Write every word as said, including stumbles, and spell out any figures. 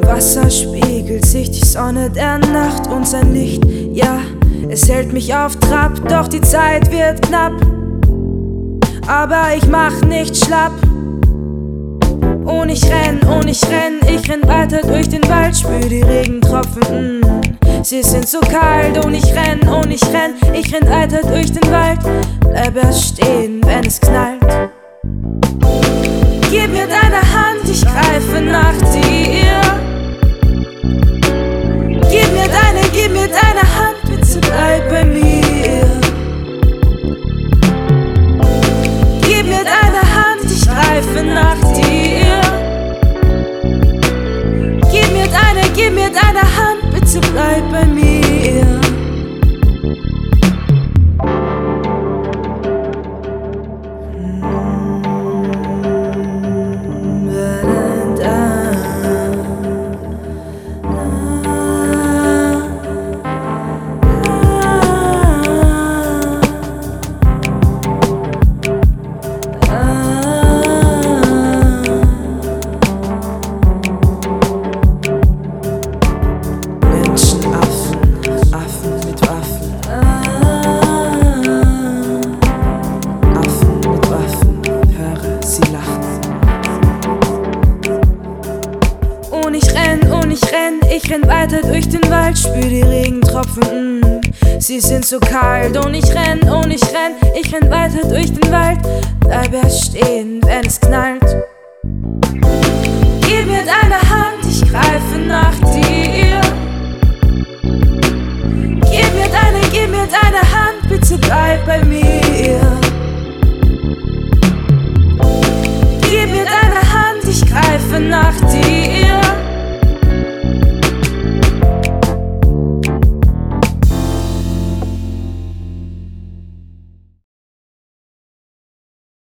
Wasser spiegelt sich die Sonne der Nacht und sein Licht, ja, es hält mich auf Trab, doch die Zeit wird knapp. Aber ich mach nicht schlapp. Und ich renn, und ich renn, ich renn weiter durch den Wald, spür die Regentropfen, mm, sie sind so kalt. Und ich renn, und ich renn, ich renn weiter durch den Wald, bleib erst stehen, wenn es knallt. Gib mir deine Hand, ich greife nach dir. Gib mir deine, gib mir deine Hand, bitte bleib bei mir. Gib mir deine Hand, ich greife nach dir. Gib mir deine, gib mir deine Hand, bitte bleib bei mir. Und ich renn, und ich renn, ich renn weiter durch den Wald, spür die Regentropfen, mm, sie sind so kalt. Und ich renn, und ich renn, ich renn weiter durch den Wald, bleib erst stehen, wenn es knallt. Gib mir deine Hand, ich greife nach dir.